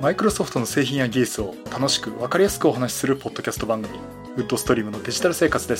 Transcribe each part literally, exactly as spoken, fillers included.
マイクロソフトの製品や技術を楽しく分かりやすくお話しするポッドキャスト番組、ウッドストリームのデジタル生活です。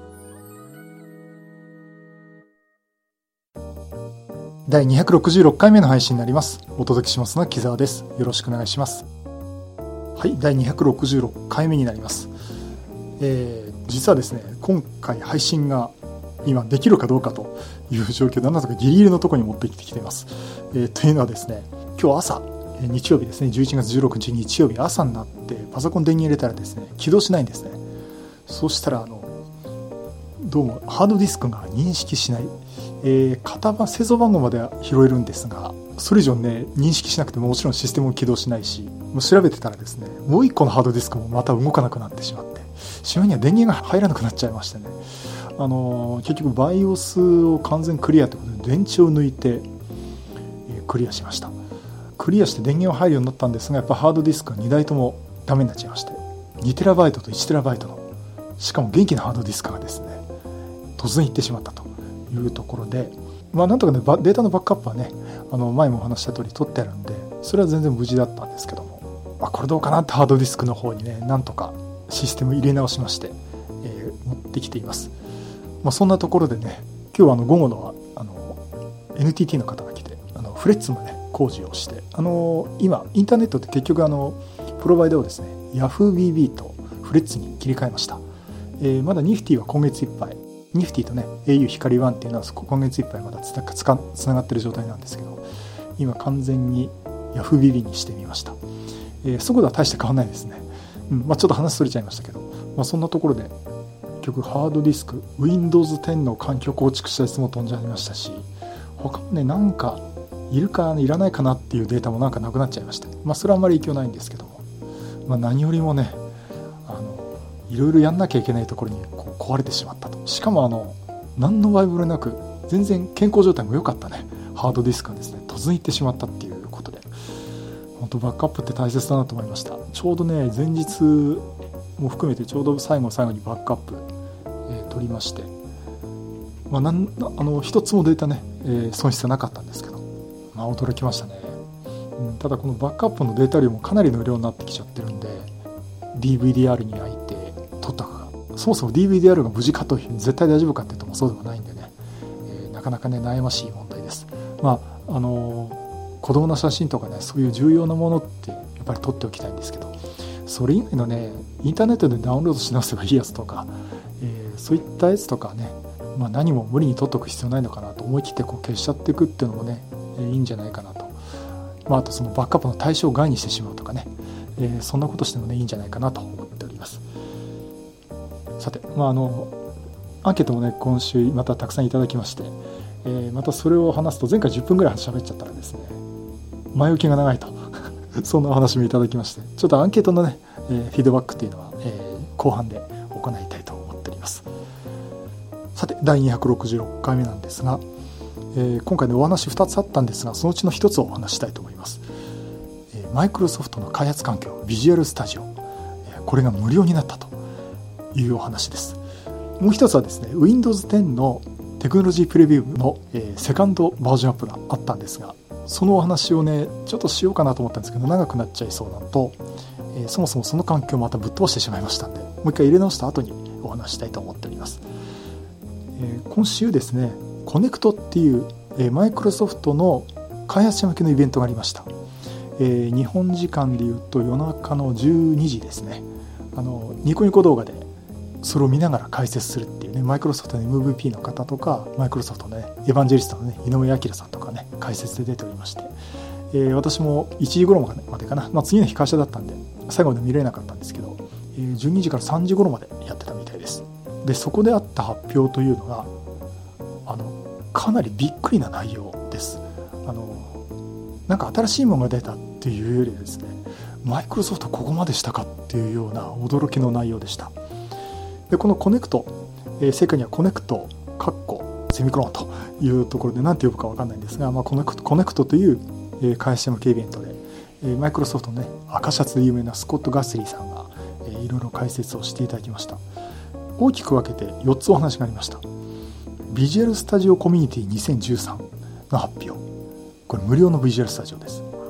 だいにひゃくろくじゅうろっかいめの配信になります。お届けしますのは木澤です。よろしくお願いします。はい、だいにひゃくろくじゅうろっかいめになります。えー、実はですね、今回配信が今できるかどうかという状況で、なんとかギリギリのところに持ってきてきています。えー、というのはですね、今日朝、日曜日ですね、じゅういちがつじゅうろくにち日曜日朝になってパソコン電源入れたらですね、起動しないんですね。そしたらあのどうもハードディスクが認識しない、えー、型番製造番号までは拾えるんですが、それ以上ね認識しなくてももちろんシステムも起動しないし、もう調べてたらですね、もう一個のハードディスクもまた動かなくなってしまって、しまいには電源が入らなくなっちゃいましてね、あのー、結局 バイオス を完全クリアということで電池を抜いて、えー、クリアしました。クリアして電源は入るようになったんですが、やっぱハードディスクがにだいともダメになっちゃいまして、にテラバイトといちテラバイトの、しかも元気なハードディスクがですね突然いってしまったというところで、まあなんとかねデータのバックアップはね、あの前もお話した通り取ってあるんで、それは全然無事だったんですけども、まあ、これどうかなってハードディスクの方にねなんとかシステム入れ直しまして、えー、持ってきています。まあ、そんなところでね、今日はあの午後のあの エヌティーティー の方が来て、あのフレッツもね工事をして、あの今インターネットって結局あのプロバイダーをですね ヤフービービー とフレッツに切り替えました。えー、まだニフティは今月いっぱい、ニフティとね エーユー 光ワンっていうのは今月いっぱいまだつなつかつながってる状態なんですけど、今完全に ヤフービービー にしてみました。えー、速度は大して変わらないですね。うんまあ、ちょっと話それちゃいましたけど、まあ、そんなところで結局ハードディスク ウィンドウズテン の環境構築したやつも飛んじゃいましたし、他もねなんかいるかいらないかなっていうデータもなんかなくなっちゃいました。まあそれはあんまり影響ないんですけども、まあ、何よりもねあのいろいろやんなきゃいけないところにこう壊れてしまったと。しかもあの何のバイブルなく全然健康状態も良かったねハードディスクがですね突然いってしまったっていうことで、本当バックアップって大切だなと思いました。ちょうどね前日も含めてちょうど最後最後にバックアップ、えー、取りまして、まあ、なんあの一つもデータね、えー、損失はなかったんですけど、まあ驚きましたね。うん、ただこのバックアップのデータ量もかなりの量になってきちゃってるんで、 ディーブイディーアール に焼いて取ったかが、そもそも ディーブイディーアール が無事かという絶対大丈夫かっていうともそうでもないんでね、えー、なかなかね悩ましい問題です。まああのー、子供の写真とかねそういう重要なものってやっぱり撮っておきたいんですけど、それ以外のねインターネットでダウンロードし直せばいいやつとか、えー、そういったやつとかね、まあ、何も無理に取っとく必要ないのかなと思い切ってこう消しちゃっていくっていうのもね、えー、いいんじゃないかなと。まあ、あとそのバックアップの対象外にしてしまうとかね、えー、そんなことしてもねいいんじゃないかなと思っております。さて、まあ、あのアンケートもね今週またたくさんいただきまして、えー、またそれを話すと前回じゅっぷんぐらい喋っちゃったらですね前置きが長いとそんなお話もいただきまして、ちょっとアンケートのね、えー、フィードバックっていうのは、えー、後半で行いたいと思っております。さてだいにひゃくろくじゅうろっかいめなんですが、えー、今回ねお話ふたつあったんですが、そのうちのひとつをお話したいと思います。マイクロソフトの開発環境ビジュアルスタジオ、えー、これが無料になったというお話です。もう一つはですね ウィンドウズテン のテクノロジープレビューの、えー、セカンドバージョンアップがあったんですが、そのお話をねちょっとしようかなと思ったんですけど長くなっちゃいそうなのと、えー、そもそもその環境をまたぶっ飛ばしてしまいましたんで、もう一回入れ直した後にお話したいと思っております。えー、今週ですねコネクトっていうマイクロソフトの開発者向けのイベントがありました。えー、日本時間でいうと夜中のじゅうにじですね、あのニコニコ動画でそれを見ながら解説するっていうね、マイクロソフトの エムブイピー の方とかマイクロソフトの、ね、エヴァンジェリストの、ね、井上彰さんとかね解説で出ておりまして、えー、私もいちじ頃までかな、まあ、次の日会社だったんで最後まで見れなかったんですけど、えー、じゅうにじからさんじ頃までやってたみたいです。でそこであった発表というのがあのかなりびっくりな内容です。あのなんか新しいものが出たっていうよりですね、マイクロソフトここまでしたかっていうような驚きの内容でした。でこのコネクト、えー、正確にはコネクトカッコセミコロンというところで何て呼ぶか分かんないんですが、まあ、コネクト、コネクトという、えー、会社向けイベントで、えー、マイクロソフトのね赤シャツで有名なスコット・ガスリーさんが、えー、いろいろ解説をしていただきました。大きく分けてよっつお話がありました。ビジュアルスタジオコミュニティにせんじゅうさんの発表、これ無料のビジュアルスタジオです。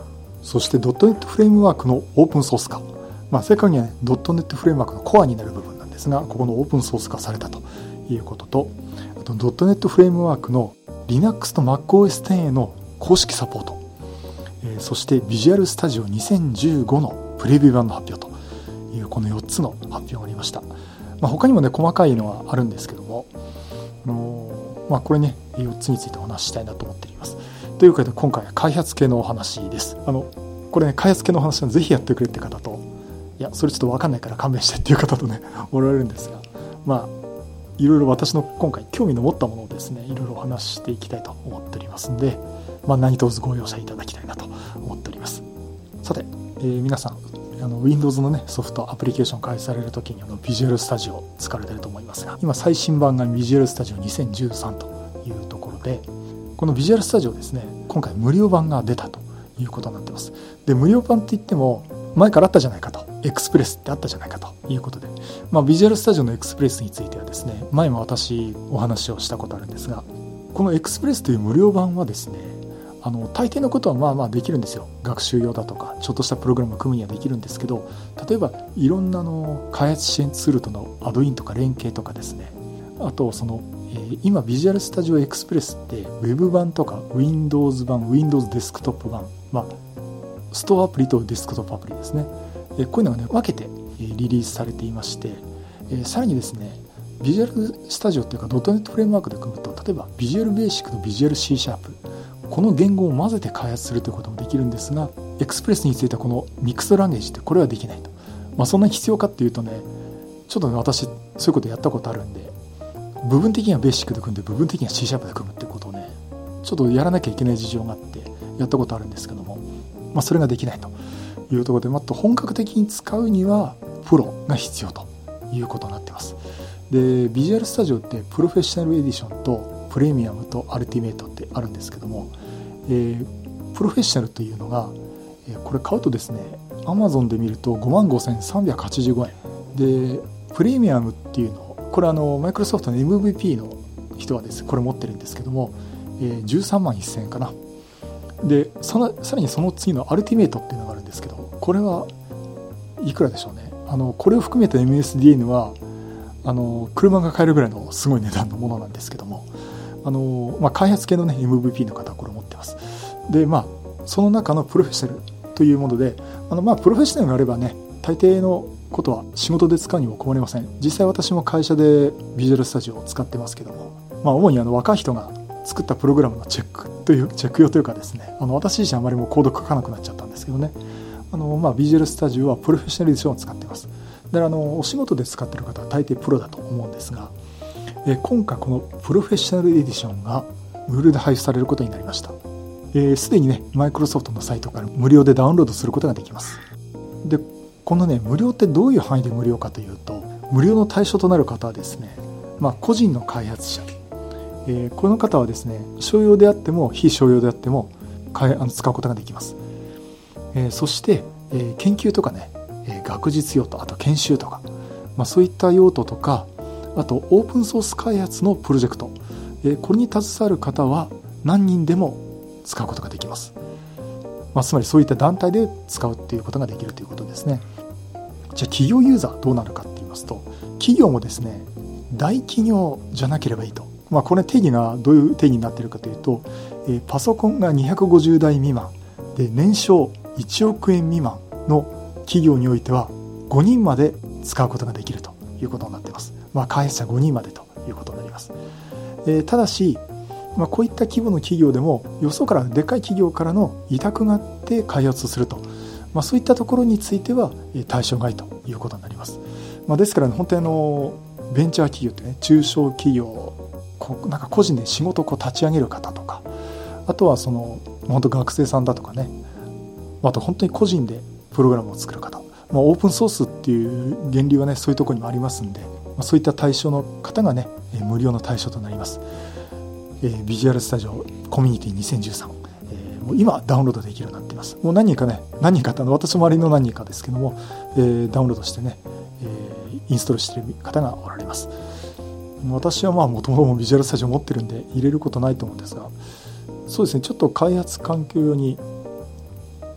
そして ドットネット フレームワークのオープンソース化、まあ、正確には、ね、ドットネット フレームワークのコアになる部分なんですが、ここのオープンソース化されたということと、あと ドットネット フレームワークの Linux と MacOS テンへの公式サポート、えー、そして Visual Studio にせんじゅうごのプレビュー版の発表というこのよっつの発表がありました。まあ、他にもね細かいのはあるんですけども、あのーまあ、これねよっつについてお話ししたいなと思っています。ということで今回は開発系のお話です。あのこれね開発系のお話はぜひやってくれって方と、いやそれちょっと分かんないから勘弁してっていう方とねおられるんですが、まあいろいろ私の今回興味の持ったものをですねいろいろお話ししていきたいと思っておりますので、まあ、何卒ご容赦いただきたいなと思っております。さて、えー、皆さんあの Windows の、ね、ソフトアプリケーション開発されるときにあの Visual Studio を使われていると思いますが、今最新版が Visual Studio にせんじゅうさんというところで、この Visual Studio ですね今回無料版が出たということになっています。で無料版って言っても前からあったじゃないかと、エクスプレスってあったじゃないかということで、まあ、Visual Studio のエクスプレスについてはですね前も私お話をしたことあるんですが、このエクスプレスという無料版はですねあの大抵のことはまあまあできるんですよ。学習用だとかちょっとしたプログラムを組むにはできるんですけど、例えばいろんなの開発支援ツールとのアドインとか連携とかですね、あとその、えー、今 Visual Studio Express って Web 版とか Windows 版 Windows デスクトップ版、まあ、ストアアプリとデスクトップアプリですね、えー、こういうのがね分けてリリースされていまして、えー、さらにですねVisual Studio っていうか ドットネット フレームワークで組むと、例えば Visual Basic と Visual C シャープこの言語を混ぜて開発するということもできるんですが、エクスプレスについてはこのミックスドランゲージってこれはできないと、まあ、そんなに必要かっていうとねちょっとね私そういうことやったことあるんで、部分的にはベーシックで組んで部分的には C シャープで組むっていうことをねちょっとやらなきゃいけない事情があってやったことあるんですけども、まあ、それができないというところで、まあ、本格的に使うにはプロが必要ということになっています。で Visual Studio ってプロフェッショナルエディションとプレミアムとアルティメイトってあるんですけども、えー、プロフェッショナルというのが、えー、これ買うとですね Amazon で見ると ごまんごせんさんびゃくはちじゅうごえんで、プレミアムっていうのをこれあのマイクロソフトの エムブイピー の人はですこれ持ってるんですけども、えー、じゅうさんまんせんえんかな。でそのさらにその次のアルティメイトっていうのがあるんですけど、これはいくらでしょうね。あのこれを含めた エムエスディーエヌ はあの車が買えるぐらいのすごい値段のものなんですけども、あの、まあ、開発系の、ね、エムブイピー の方はこれを持ってます。でまあその中のプロフェッショナルというもので、あのまあプロフェッショナルがあればね大抵のことは仕事で使うにも困りません。実際私も会社でビジュアルスタジオを使ってますけども、まあ、主にあの若い人が作ったプログラムのチェックというチェック用というかですね、あの私自身あまりもうコード書かなくなっちゃったんですけどね、あのまあビジュアルスタジオはプロフェッショナルエディションを使ってます。だからあのお仕事で使っている方は大抵プロだと思うんですが、え今回このプロフェッショナルエディションが無料で配布されることになりました。す、えー、でにねマイクロソフトのサイトから無料でダウンロードすることができます。でこのね無料ってどういう範囲で無料かというと、無料の対象となる方はですね、まあ、個人の開発者、えー、この方はですね商用であっても非商用であってもあの使うことができます。えー、そして、えー、研究とかね、えー、学術用途、あと研修とか、まあ、そういった用途とか、あとオープンソース開発のプロジェクト、えー、これに携わる方は何人でも使うことができます。まあ、つまりそういった団体で使うっていうことができるということですね。じゃあ企業ユーザーどうなるかって言いますと、企業もですね大企業じゃなければいいと、まあ、これ定義がどういう定義になっているかというと、えー、パソコンがにひゃくごじゅうだい未満で年商いちおくえん未満の企業においてはごにんまで使うことができるということになっています。まあ、開発者ごにんまでということになります。えー、ただし、まあ、こういった規模の企業でもよそからでっかい企業からの委託があって開発をすると、まあ、そういったところについては対象外ということになります。まあ、ですから、ね、本当にあのベンチャー企業ってね、中小企業、こなんか個人で仕事をこう立ち上げる方とか、あとはその本当学生さんだとかね、あと本当に個人でプログラムを作る方、まあ、オープンソースっていう原理はねそういうところにもありますんで、まあ、そういった対象の方がね無料の対象となります。えー、ビジュアルスタジオコミュニティにせんじゅうさん、えー、もう今ダウンロードできるようになっています。もう何人かね何人かって私の周りの何人かですけども、えー、ダウンロードしてね、えー、インストールしている方がおられます。私はまあもともとビジュアルスタジオ持ってるんで入れることないと思うんですが、そうですね、ちょっと開発環境用に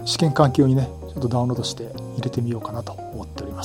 試験環境にねちょっとダウンロードして入れてみようかなと思っております。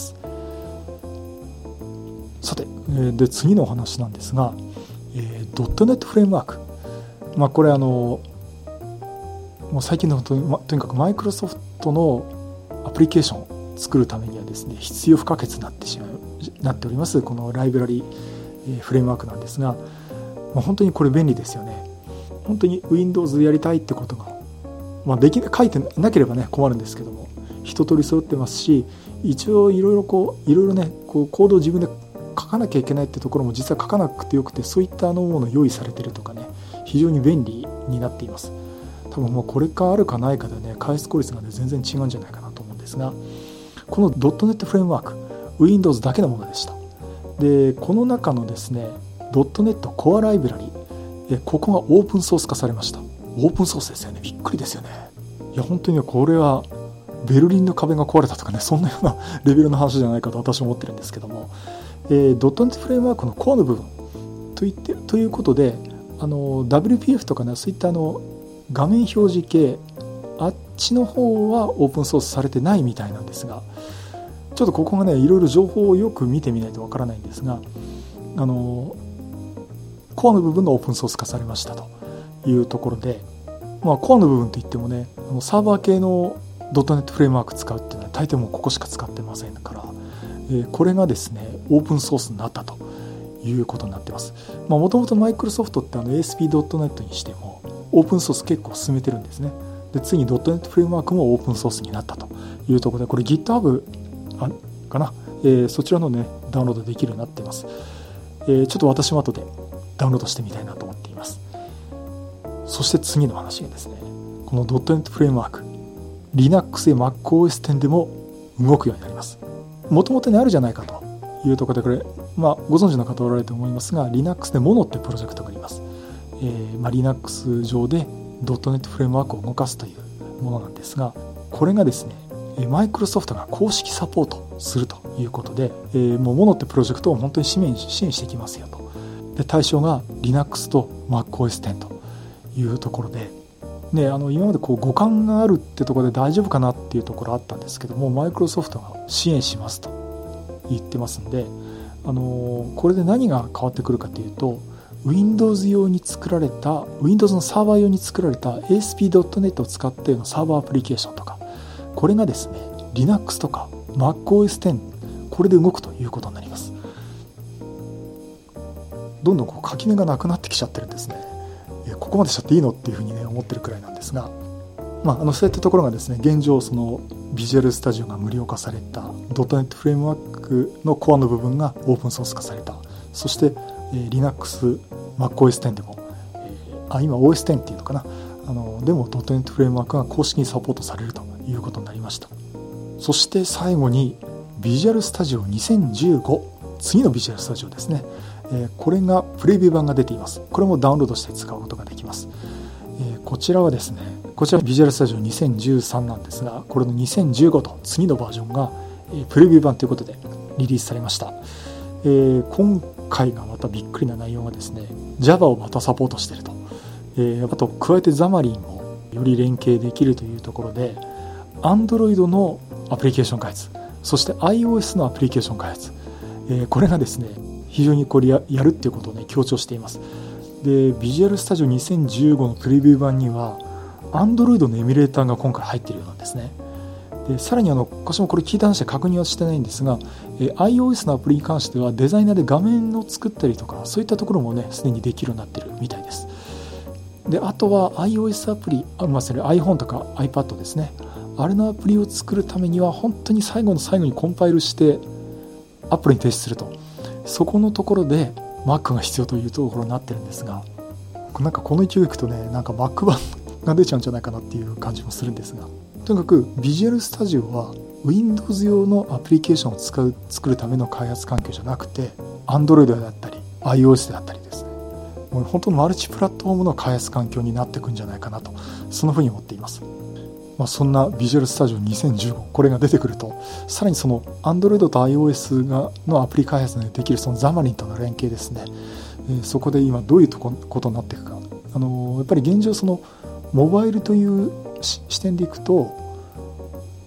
さて、で次のお話なんですが、えー、ドットネット フレームワーク、まあ、これあのもう最近のとに、ま、とにかくマイクロソフトのアプリケーションを作るためにはですね必要不可欠になってしまうなっておりますこのライブラリ、えー、フレームワークなんですが、まあ、本当にこれ便利ですよね。本当に Windows でやりたいってことが、まあ、でき書いてなければね困るんですけども、一通り揃ってますし、一応いろいろこういろいろねこうコードを自分で書かなきゃいけないってところも実は書かなくてよくて、そういったあのもの用意されてるとかね、非常に便利になっています。多分もうこれかあるかないかでね開発効率が、ね、全然違うんじゃないかなと思うんですが、この ドットネット フレームワーク Windows だけのものでした。でこの中のですね ドットネット Core ライブラリ、えここがオープンソース化されました。オープンソースですよね。びっくりですよね。いや本当にこれはベルリンの壁が壊れたとかね、そんなようなレベルの話じゃないかと私は思ってるんですけども、えー、ドットネット フレームワークのコアの部分といってということで、あの ダブリューピーエフ とかねそういったあの画面表示系、あっちの方はオープンソースされてないみたいなんですが、ちょっとここがねいろいろ情報をよく見てみないとわからないんですが、あのコアの部分がオープンソース化されましたというところで、まあ、コアの部分といってもねあのサーバー系の ドットネット フレームワーク使うっていうのは大抵もうここしか使ってませんから、えー、これがですねオープンソースになったということになってます。もともとマイクロソフトってあの エーエスピードットネット にしてもオープンソース結構進めてるんですね。で次に ドットネット フレームワークもオープンソースになったというところで、これ GitHub かな、えー、そちらのねダウンロードできるようになっています。えー、ちょっと私も後でダウンロードしてみたいなと思っています。そして次の話がですね、この ドットネット フレームワーク Linux や MacOS テンでも動くようになります。もともとにあるじゃないかというところで、これ、まあ、ご存知の方おられると思いますが Linux で モノ ってプロジェクトがあります。えーまあ、Linux 上で ドットネット フレームワークを動かすというものなんですが、これがですねマイクロソフトが公式サポートするということで、えー、もう モノ ってプロジェクトを本当に支援支援していきますよと。で対象が Linux と MacOS テンというところで、ね、あの今までこう互換があるってところで大丈夫かなっていうところあったんですけども、マイクロソフトが支援しますと言ってますんで、あのー、これで何が変わってくるかというと、Windows 用に作られた Windows のサーバー用に作られた エーエスピードットネット を使ってのサーバーアプリケーションとか、これがですね Linux とか MacOS テン、これで動くということになります。どんどんこう垣根がなくなってきちゃってるんですね。ここまでしちゃっていいのっていうふうにね思ってるくらいなんですが、まあ、あのそういったところがですね現状そのビジュアルスタジオが無料化された ドットネット フレームワークのコアの部分がオープンソース化された。そして、えー、Linux、MacOS テンでも、えー、あ今 オーエステン っていうのかな、あのでも ドットネット フレームワークが公式にサポートされるということになりました。そして最後にビジュアルスタジオにせんじゅうご、次のビジュアルスタジオですね、えー、これがプレビュー版が出ています。これもダウンロードして使うことができます。えー、こちらはですね、こちらビジュアルスタジオにせんじゅうさんなんですが、これのにせんじゅうごと次のバージョンが、えー、プレビュー版ということでリリースされました。えー、今回がまたびっくりな内容がですね Java をまたサポートしていると、えー、あと加えて Xamarin もより連携できるというところで Android のアプリケーション開発、そして iOS のアプリケーション開発、えー、これがですね非常にこれ や, やるっていうことをね強調しています。でビジュアルスタジオにせんじゅうごのプレビュー版には Android のエミュレーターが今回入っているようなんですね。でさらにあの私もこれ聞いた話で確認はしてないんですが、えー、iOS のアプリに関してはデザイナーで画面を作ったりとかそういったところもねすでにできるようになっているみたいです。であとは iOS アプリ、あ、まあ、それ iPhone とか iPad ですね、あれのアプリを作るためには本当に最後の最後にコンパイルしてアップルに提出すると、そこのところで Mac が必要というところになってるんですが、なんかこの勢いいくとねなんか Mac 版が出ちゃうんじゃないかなっていう感じもするんですが、とにかくビジュアルスタジオは Windows 用のアプリケーションを使う作るための開発環境じゃなくて Android であったり iOS であったりですね、もう本当にマルチプラットフォームの開発環境になっていくんじゃないかなと、そんなふうに思っています。まあ、そんなビジュアルスタジオにせんじゅうご、これが出てくるとさらにその Android と iOS がのアプリ開発でできるその Xamarin との連携ですね、えー、そこで今どういうとこことになっていくか、あのー、やっぱり現状そのモバイルという視点でいくと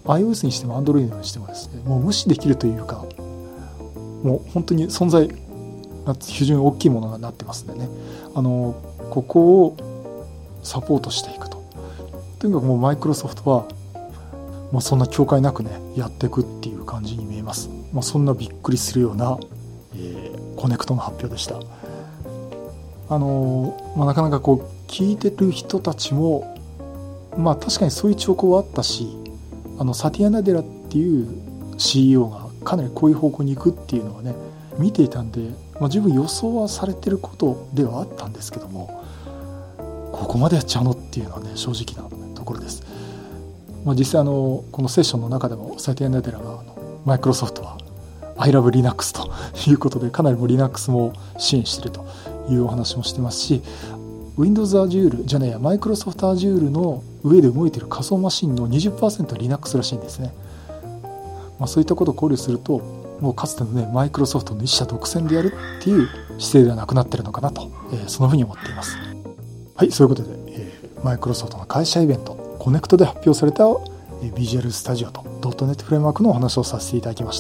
iOS にしても Android にしてもですね、もう無視できるというか、もう本当に存在非常に大きいものになってますんでね、あのここをサポートしていくと。とにかくもうマイクロソフトはまあ、そんな境界なくねやっていくっていう感じに見えます。まあ、そんなびっくりするような、えー、コネクトの発表でした。あのーまあ、なかなかこう聞いてる人たちもまあ確かにそういう兆候はあったし、あのサティア・ナデラっていう シーイーオー がかなりこういう方向に行くっていうのはね見ていたんで、まあ、十分予想はされてることではあったんですけども、ここまでやっちゃうのっていうのはね正直なところです。まあ、実際あのこのセッションの中でもサティア・ナデラがマイクロソフトは I love Linux ということでかなりも Linux も支援しているというお話もしてますし、 Windows Azure じゃねえやマイクロソフト Azure の上で動いている仮想マシンの にじゅっパーセント は Linux らしいんですね。まあ、そういったことを考慮するともうかつてのねマイクロソフトの一社独占でやるっていう姿勢ではなくなっているのかなと、えー、そのふうに思っています。はい、そういうことで、えー、マイクロソフトの会社イベントコネクトで発表されたビジュアルスタジオと ドットネット フレームワークのお話をさせていただきました。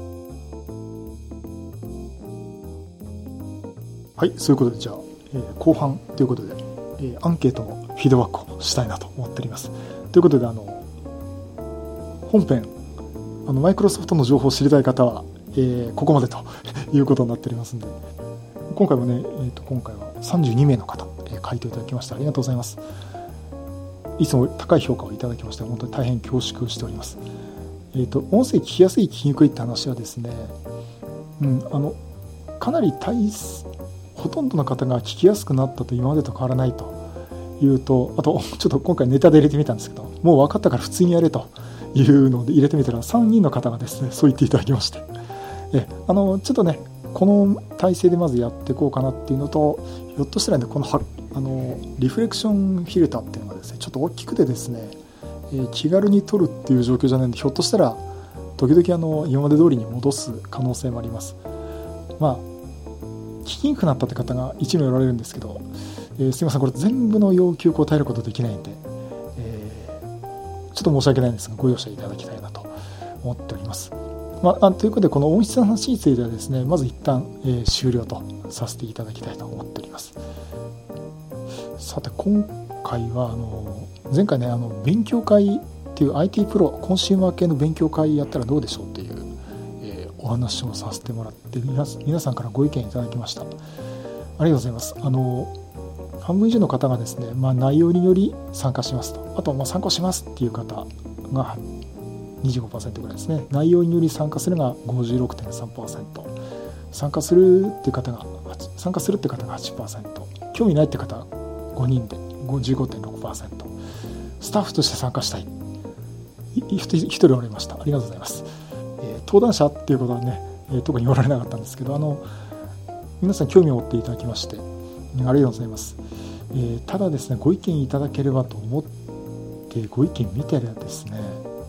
はい、そういうことでじゃあ、えー、後半ということで、えー、アンケートのフィードバックをしたいなと思っております。ということであの本編あのマイクロソフトの情報を知りたい方は、えー、ここまでということになっておりますので、今回もね、えー、と今回はさんじゅうにめいの方、えー、回答いただきましてありがとうございます。いつも高い評価をいただきまして本当に大変恐縮しております。えーと、音声聞きやすい聞きにくいって話はですね、うん、あのかなり大ほとんどの方が聞きやすくなったと今までと変わらないというと、あとちょっと今回ネタで入れてみたんですけど、もう分かったから普通にやれというので入れてみたらさんにんの方がですねそう言っていただきまして、えあのちょっとねこの体制でまずやっていこうかなっていうのと、ひょっとしたらねこのはあのリフレクションフィルターっていうのがですねちょっと大きくてですね、えー、気軽に取るっていう状況じゃないんで、ひょっとしたら時々あの今まで通りに戻す可能性もあります。まあ聞きにくくなったって方が一名おられるんですけど、えー、すみませんこれ全部の要求を答えることできないんで、えー、ちょっと申し訳ないんですがご容赦いただきたいなと思っております。まあ、ということでこの音質の話についてはですねまず一旦、えー、終了とさせていただきたいと思っております。さて今回はあの前回ねあの勉強会っていう アイティー プロコンシューマー系の勉強会やったらどうでしょうっていう、えー、お話をさせてもらって皆さんからご意見いただきました。ありがとうございます。あの半分以上の方がですね、まあ、内容により参加しますと、あとまあ参加しますっていう方が にじゅうごパーセント ぐらいですね。内容により参加するが ごじゅうろくてんさんパーセント、 参加するっていう方が参加するって方が はちパーセント、 興味ないって方がごにんで じゅうごてんろくパーセント、 スタッフとして参加したいひとりおられました。ありがとうございます。えー、登壇者っていうことはね、えー、特におられなかったんですけど、あの皆さん興味を持っていただきましてありがとうございます。えー、ただですねご意見いただければと思ってご意見見てればですね、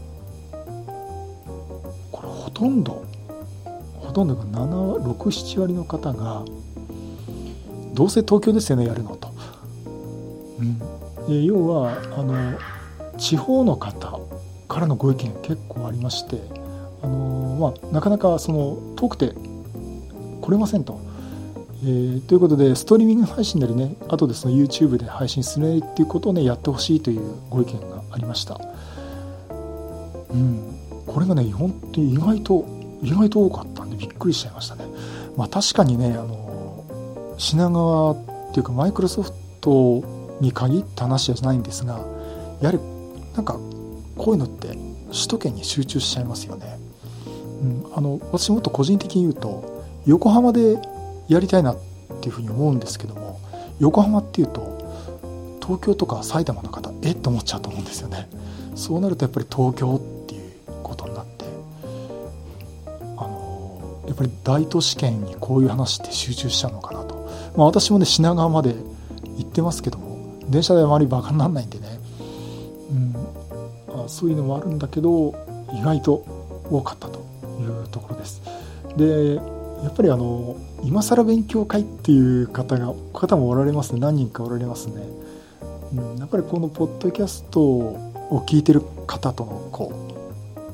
これほとんどほとんどがなな、ろく、なな割の方がどうせ東京ですよねやるのと、うんえー、要はあの地方の方からのご意見結構ありまして、あのーまあ、なかなかその遠くて来れませんと、えー、ということでストリーミング配信なりね、あとでその YouTube で配信するっていうことをねやってほしいというご意見がありました。うん、これがね本当に意外と意外と多かったんでびっくりしちゃいましたね。まあ確かにねあの品川っていうかマイクロソフトに限った話じゃないんですが、やはりなんかこういうのって首都圏に集中しちゃいますよね。うん、あの私もっと個人的に言うと横浜でやりたいなっていうふうに思うんですけども、横浜っていうと東京とか埼玉の方えっと思っちゃうと思うんですよね。そうなるとやっぱり東京っていうことになって、あのやっぱり大都市圏にこういう話って集中しちゃうのかなと。まあ、私もね品川まで行ってますけども電車であまりバカにならないんでね、うん、あそういうのもあるんだけど意外と多かったというところです。でやっぱりあの今更勉強会っていう方が方もおられますね。何人かおられますね。うん、やっぱりこのポッドキャストを聞いてる方とのこう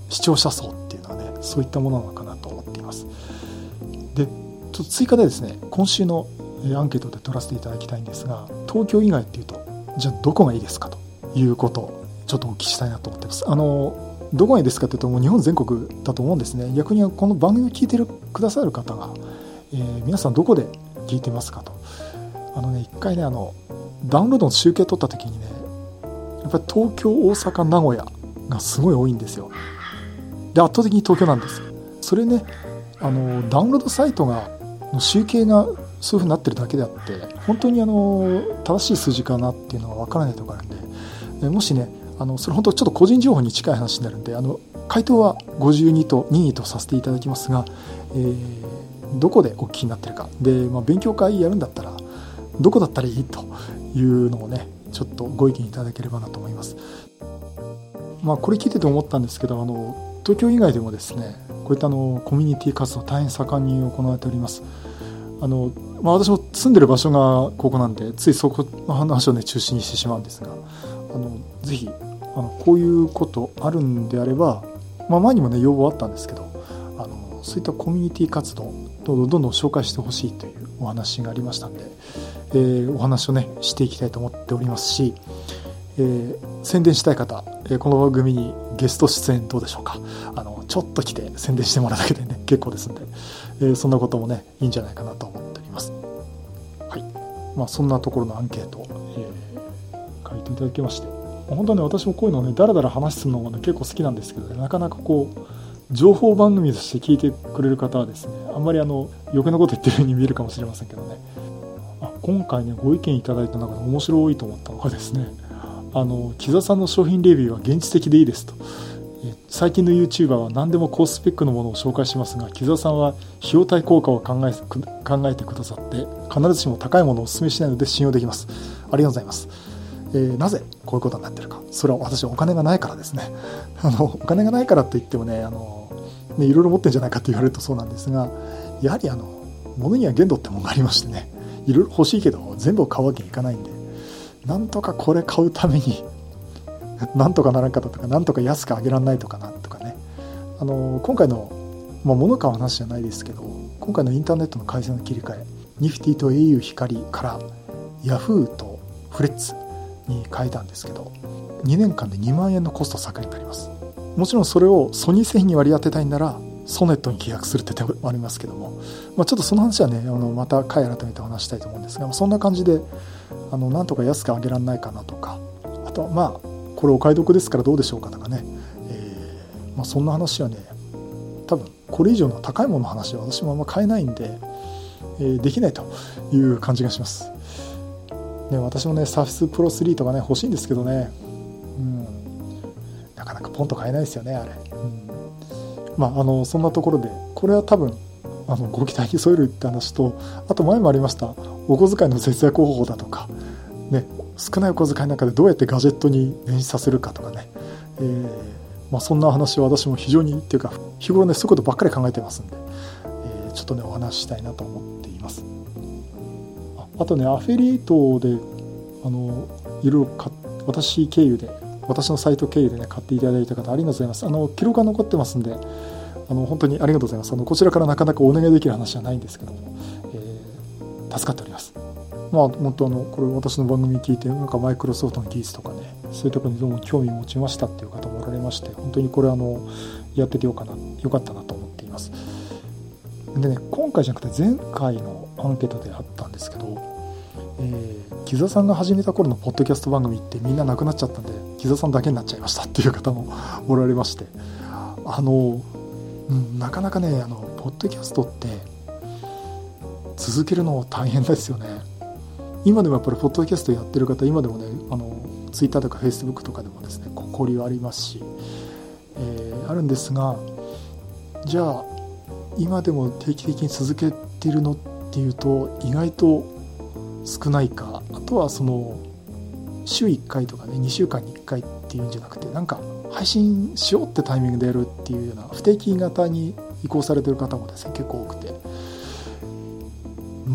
視聴者層っていうのはね、そういったものなのかなと思っています。で、ちょっと追加でですね、今週のアンケートで取らせていただきたいんですが、東京以外っていうとじゃあどこがいいですかということをちょっとお聞きしたいなと思ってます。あのどこがいいですかというと、もう日本全国だと思うんですね。逆にこの番組を聞いてるくださる方が、えー、皆さんどこで聞いてますかと。あのね、一回ね、あのダウンロードの集計取った時にね、やっぱり東京、大阪、名古屋がすごい多いんですよ。で、圧倒的に東京なんです。それね、あのダウンロードサイトがの集計がそういう風になってるだけであって、本当にあの正しい数字かなっていうのが分からないところあるんで、もしね、あのそれ本当ちょっと個人情報に近い話になるんで、あの回答はごじゅうにと任意とさせていただきますが、えー、どこでお聞きになってるかで、まあ、勉強会やるんだったらどこだったらいいというのをね、ちょっとご意見いただければなと思います。まあ、これ聞いてて思ったんですけど、あの東京以外でもですね、こういったあのコミュニティ活動大変盛んに行われております。あのまあ、私も住んでる場所がここなんで、ついそこの話をね中心にしてしまうんですが、あのぜひあのこういうことあるんであれば、まあ、前にもね要望あったんですけど、あのそういったコミュニティ活動どんどんどんどん紹介してほしいというお話がありましたんで、えー、お話をねしていきたいと思っておりますし、えー、宣伝したい方、えー、この番組にゲスト出演どうでしょうか。あのちょっと来て宣伝してもらうだけでね結構ですので、えー、そんなこともねいいんじゃないかなと思っております。はい、まあ、そんなところのアンケートを、えー、書いていただきまして、本当はね、私もこういうのをねだらだら話すのが、ね、結構好きなんですけど、ね、なかなかこう情報番組として聞いてくれる方はですね、あんまりあの余計なこと言ってるように見えるかもしれませんけどね。あ、今回ねご意見いただいた中で面白いと思ったのがですね、あの木澤さんの商品レビューは現実的でいいですと。最近の YouTuber は何でも高スペックのものを紹介しますが、木澤さんは費用対効果を考え、考えてくださって必ずしも高いものをお勧めしないので信用できます。ありがとうございます。えー、なぜこういうことになっているか。それは私はお金がないからですね。あのお金がないからといってもね、あのねいろいろ持ってるんじゃないかと言われるとそうなんですが、やはりあの物には限度ってものがありましてね、いろいろ欲しいけど全部を買うわけにいかないんで、なんとかこれ買うためになんとかならんかったとか、なんとか安く上げられないとかなんとかね、あの今回の、まあ、物買う話じゃないですけど、今回のインターネットの回線の切り替え、ニフティと エーユー 光からヤフーとフレッツに変えたんですけど、にねんかんでにまんえんのコスト削減になります。もちろんそれをソニー製品に割り当てたいんならソネットに契約するって手もありますけども、まあ、ちょっとその話はね、あのまた回改めてお話したいと思うんですが、そんな感じであのなんとか安く上げられないかなとか、あとはまあこれお買い得ですからどうでしょうかとかね、えーまあ、そんな話はね、多分これ以上の高いものの話は私もあんま買えないんで、えー、できないという感じがします。ね、私もねサーフェスプロスリーとかね欲しいんですけどね、うん、なかなかポンと買えないですよねあれ、うん、まああのそんなところで、これは多分あのご期待に添えるって話と、あと前もありましたお小遣いの節約方法だとかね、少ないお小遣いの中でどうやってガジェットに電子させるかとかね、えーまあ、そんな話は私も非常にっていうか日頃ねそういうことばっかり考えてますんで、えー、ちょっとねお話ししたいなと思っています。あ, あとねアフィリエイトであのいろいろか私経由で私のサイト経由でね買っていただいた方ありがとうございます。あの記録が残ってますんで、あの本当にありがとうございます。あのこちらからなかなかお願いできる話じゃないんですけども、えー、助かっております。まあ、本当あのこれ私の番組聞いてなんかマイクロソフトの技術とかね、そういうところにどうも興味を持ちましたっていう方もおられまして、本当にこれあのやっててよかなよかったなと思っています。でね、今回じゃなくて前回のアンケートであったんですけど、えー、木澤さんが始めた頃のポッドキャスト番組ってみんななくなっちゃったんで、木澤さんだけになっちゃいましたっていう方もおられまして、あの、うん、なかなかねあのポッドキャストって続けるの大変ですよね。今でもやっぱりポッドキャストやってる方、今でもねあのツイッターとかフェイスブックとかでもですね交流ありますし、えー、あるんですが、じゃあ今でも定期的に続けているのっていうと意外と少ないか、あとはその週いっかいとかねにしゅうかんにいっかいっていうんじゃなくて、なんか配信しようってタイミングでやるっていうような不定期型に移行されている方もですね結構多くて、うん、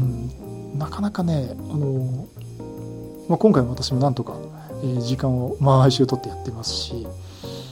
なかなかねあの、まあ、今回も私もなんとか、えー、時間を、まあ、毎週取ってやってますし、やっぱ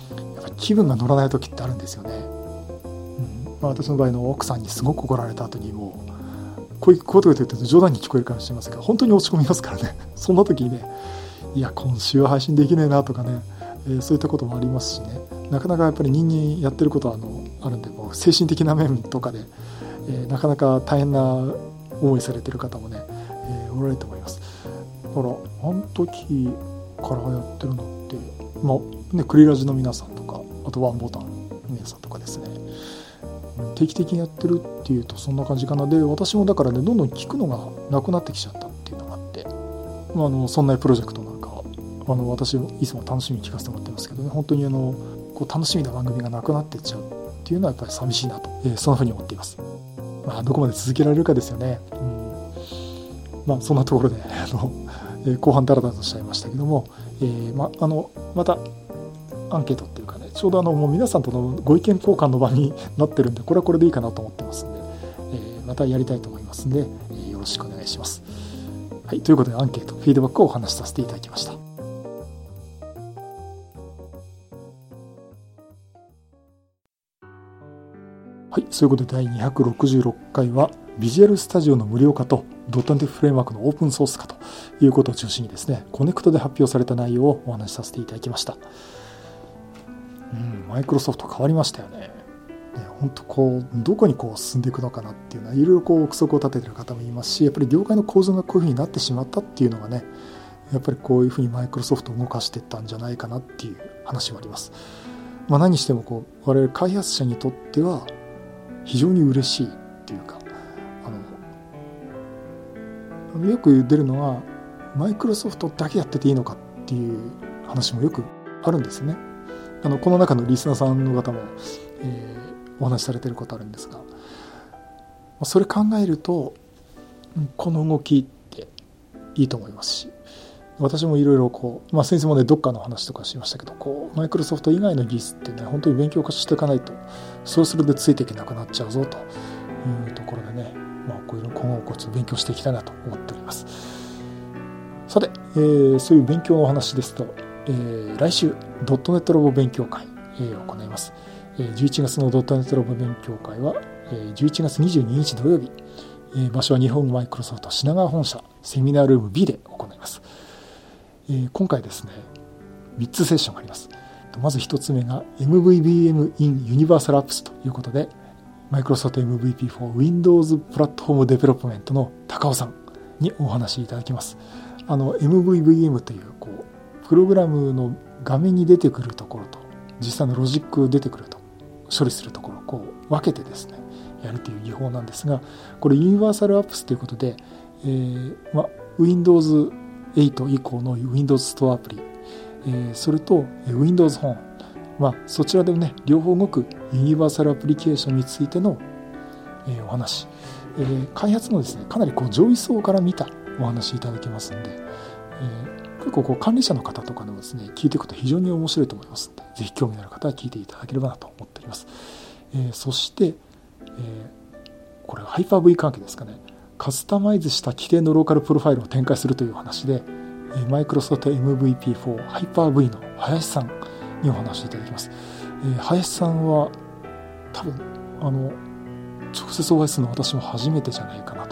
ぱ気分が乗らない時ってあるんですよね。うんまあ、私の場合の奥さんにすごく怒られた後にもうこういうことを言ってると冗談に聞こえるかもしれませんが、本当に落ち込みますからね。そんな時にね、いや今週は配信できねえなとかね、えー、そういったこともありますしね、なかなかやっぱり人間やってることはあのあるんで、もう精神的な面とかで、えー、なかなか大変な思いされてる方もね、えー、おられると思います。だからあの時からやってるのって、まあね、クリラジの皆さんとか、あとワンボタンの皆さんとかですね、定期的にやってるっていうとそんな感じかな。で、私もだからね、どんどん聞くのがなくなってきちゃったっていうのがあって、まあ、あのそんなプロジェクトなんかはあの私もいつも楽しみに聞かせてもらってますけどね、本当にあのこう楽しみな番組がなくなってっちゃうっていうのはやっぱり寂しいなと、えー、そんなふうに思っています。まあ、どこまで続けられるかですよね。うん、まあそんなところであの、えー、後半ダラダラとしちゃいましたけども、えー、まあのまたアンケートっていうかね、ちょうどあのもう皆さんとのご意見交換の場になってるんで、これはこれでいいかなと思ってますんで、えー、またやりたいと思いますんで、えー、よろしくお願いします。はい、ということでアンケート、フィードバックをお話しさせていただきました。はい、そういうことでだいにひゃくろくじゅうろっかいはビジュアルスタジオの無料化とドットネットフレームワークのオープンソース化ということを中心にですね、コネクトで発表された内容をお話しさせていただきました。うん、マイクロソフト変わりましたよね。ね、本当こうどこにこう進んでいくのかなっていうのはいろいろこう憶測を立てている方もいますし、やっぱり業界の構造がこういうふうになってしまったっていうのがね、やっぱりこういうふうにマイクロソフトを動かしていったんじゃないかなっていう話もあります。まあ、何にしてもこう我々開発者にとっては非常に嬉しいっていうか、あのよく出るのはマイクロソフトだけやってていいのかっていう話もよくあるんですよね。あのこの中のリスナーさんの方も、えー、お話しされていることあるんですが、それ考えるとこの動きっていいと思いますし、私もいろいろこう、まあ、先生もねどっかの話とかしましたけど、こうマイクロソフト以外の技術ってね本当に勉強化していかないと、そうするとついていけなくなっちゃうぞというところでね、まあ、こういうの今後こう勉強していきたいなと思っております。さて、えー、そういう勉強のお話ですと、えー、来週ドットネットラボ勉強会、えー、を行います。えー、じゅういちがつのドットネットラボ勉強会は、えー、じゅういちがつにじゅうににち土曜日、えー、場所は日本マイクロソフト品川本社セミナールーム ビー で行います。えー、今回ですねみっつセッションがあります。まずひとつめが エムブイビーエム in Universal Apps ということで、マイクロソフト エムブイピー for Windows プラットフォームデベロップメントの高尾さんにお話しいただきます。あの エムブイブイエム というこうプログラムの画面に出てくるところと実際のロジック出てくると処理するところをこう分けてですねやるという技法なんですが、これユニバーサルアップスということで、えーま、Windows エイト以降の Windows ストアアプリ、えー、それと Windows ホーム、まあ、そちらでね両方動くユニバーサルアプリケーションについての、えー、お話、えー、開発のですねかなりこう上位層から見たお話いただきますので、えー、結構こう管理者の方とかのですね聞いていくと非常に面白いと思いますので、ぜひ興味のある方は聞いていただければなと思っております。えー、そして、えー、これはハイパー V 関係ですかね、カスタマイズした規定のローカルプロファイルを展開するという話で、マイクロソフト エムブイピー フォー ハイパー V の林さんにお話しいただきます。えー、林さんは多分あの直接お会いするの私も初めてじゃないかなと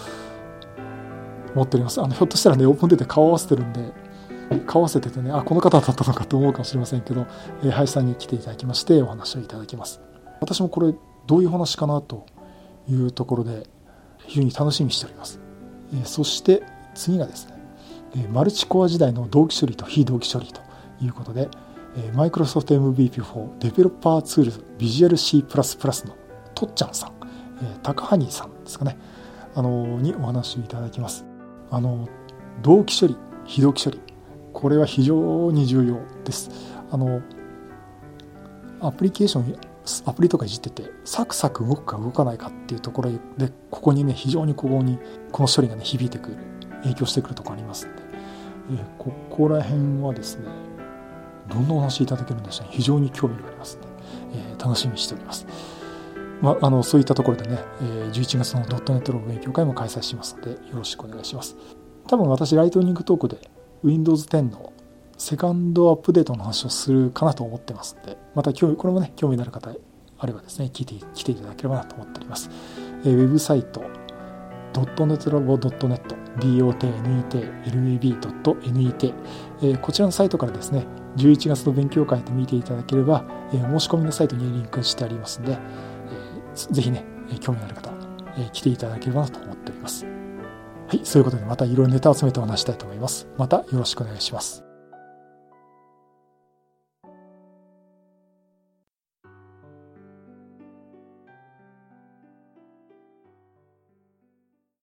思っております。あのひょっとしたらねオープンデータ顔合わせてるんで顔合わせててね、あこの方だったのかと思うかもしれませんけど、えー、林さんに来ていただきましてお話をいただきます。私もこれどういう話かなというところで非常に楽しみにしております。えー、そして次がですね、えー、マルチコア時代の同期処理と非同期処理ということで、マイクロソフト エムブイピー フォー デベロッパーツールズビジュアル C++ のとっちゃんさん、えー、高羽さんですかね、あのー、にお話をいただきます。あのー、同期処理非同期処理、これは非常に重要です。あのー、アプリケーションアプリとかいじっててサクサク動くか動かないかっていうところで、ここにね非常にここにこの処理がね響いてくる影響してくるところありますので、えー、ここら辺はですねどんなお話いただけるんでしょうね、非常に興味がありますので、えー、楽しみにしております。まあ、あのそういったところでね、えー、じゅういちがつのドットネットの勉強会も開催しますのでよろしくお願いします。多分私ライトニングトークで ウィンドウズテン のセカンドアップデートの話をするかなと思ってますので、また興味これもね興味のある方あればですね聞いて来ていただければなと思っております。えー、ウェブサイト ドットネットラボドットネット ドットネット ラブ ドット ネット、えー、こちらのサイトからですねじゅういちがつの勉強会で見ていただければ、えー、申し込みのサイトにリンクしてありますので、えー、ぜひね興味のある方、えー、来ていただければなと思っております。はい、そういうことでまたいろいろネタを集めてお話したいと思います。またよろしくお願いします。